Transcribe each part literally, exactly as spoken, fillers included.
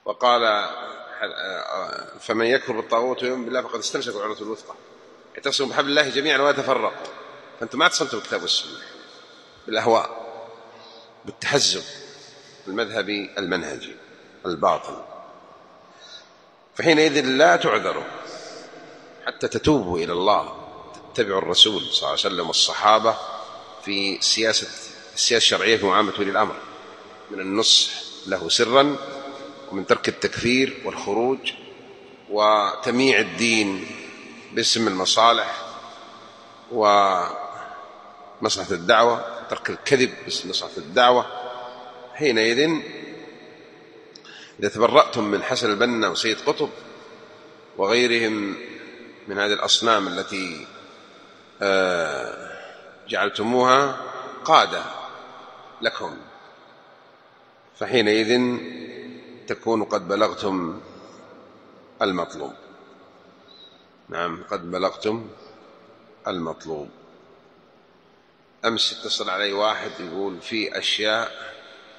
وقال فمن يكفر بالطاغوت ويؤمن بالله فقد استمسك بالعروة الوثقى، اعتصموا بحبل الله جميعا ولا تفرقوا. فأنتم ما اعتصمتم بالكتاب والسنة، بالأهواء، بالتحزب المذهبي المنهجي الباطل، فحينئذ لا تعذروا حتى تتوبوا إلى الله، تتبعوا الرسول صلى الله عليه وسلم والصحابة في سياسة السياسة الشرعية في معاملة ولي الأمر، من النصح له سرا، ومن ترك التكفير والخروج وتمييع الدين باسم المصالح ومصلحة الدعوة، ترك الكذب باسم مصلحة الدعوة. حينئذ إذا تبرأتم من حسن البنا وسيد قطب وغيرهم من هذه الأصنام التي جعلتموها قادة لكم، فحينئذ تكونوا قد بلغتم المطلوب. نعم، قد بلغتم المطلوب. أمس اتصل علي واحد يقول في أشياء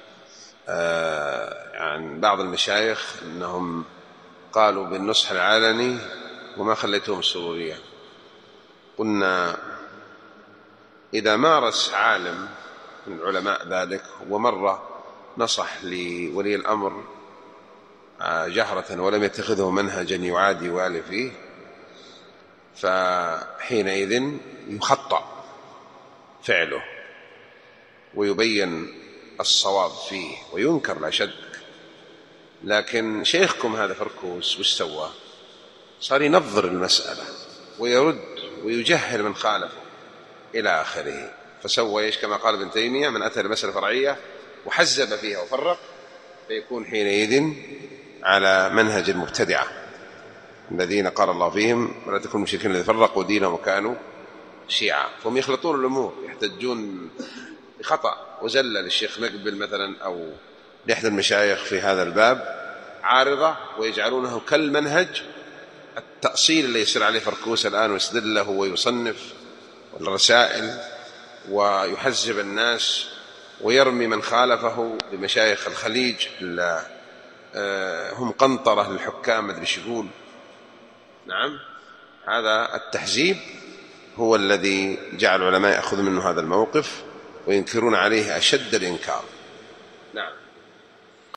آه عن بعض المشايخ أنهم قالوا بالنصح العلني وما خليتهم السرورية. قلنا إذا مارس عالم من علماء ذلك ومرة نصح لولي الأمر جهرة ولم يتخذه منهجا يعادي والي فيه، فحينئذ يخطأ فعله ويبين الصواب فيه وينكر لا شك. لكن شيخكم هذا فركوس وش سوى؟ صار ينظر المسألة ويرد ويجهل من خالفه إلى آخره، فسوى إيش؟ كما قال ابن تيمية: من أتى المسألة فرعية وحزب فيها وفرق فيكون حينئذ على منهج المبتدعة الذين قال الله فيهم: ولا تكونوا مشركين الذين فرقوا دينهم وكانوا شيعا. فهم يخلطون الأمور، يحتجون بخطأ وزلة للشيخ مقبل مثلا أو لأحد المشايخ في هذا الباب عارضة، ويجعلونه كالمنهج التأصيل اللي يصير عليه فركوس الآن ويستدل له ويصنف الرسائل ويحزب الناس ويرمي من خالفه بمشايخ الخليج هم قنطرة للحكام، ما أدري ايش يقول. نعم، هذا التحزيب هو الذي جعل العلماء يأخذوا منه هذا الموقف وينكرون عليه أشد الإنكار. نعم.